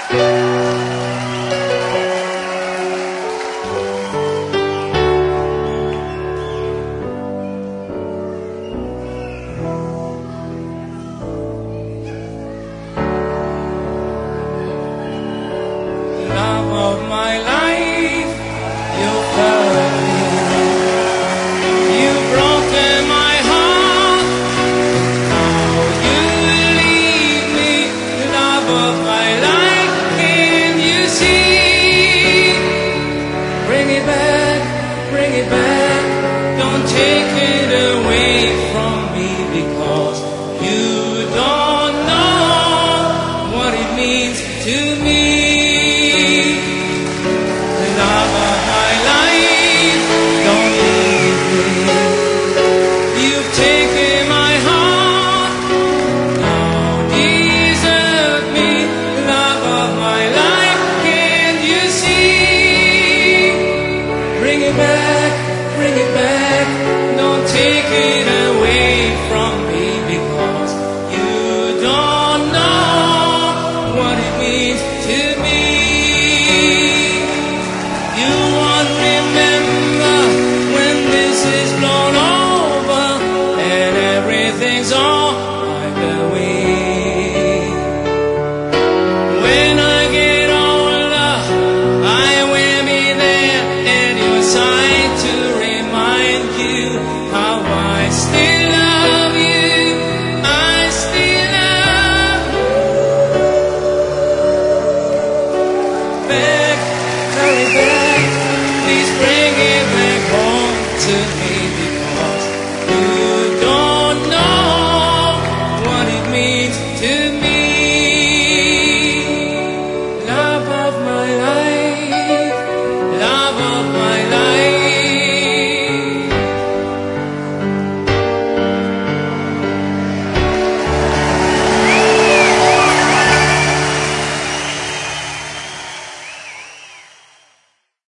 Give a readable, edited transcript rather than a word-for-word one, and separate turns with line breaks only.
Love of my life, you hurt me. You've broken my heart. Now you leave me. Love of my life, can you see? Bring it back, bring it back. Don't take it away from me, because you don't know what it means to me. Bring it back, don't take it away from me, because you don't know what it means to me. You won't remember when this is blown over and everything's all wiped away. When I get older, I will be there at your side to remind you how I still love you. I still love you. Back, hurry back, please bring it back home to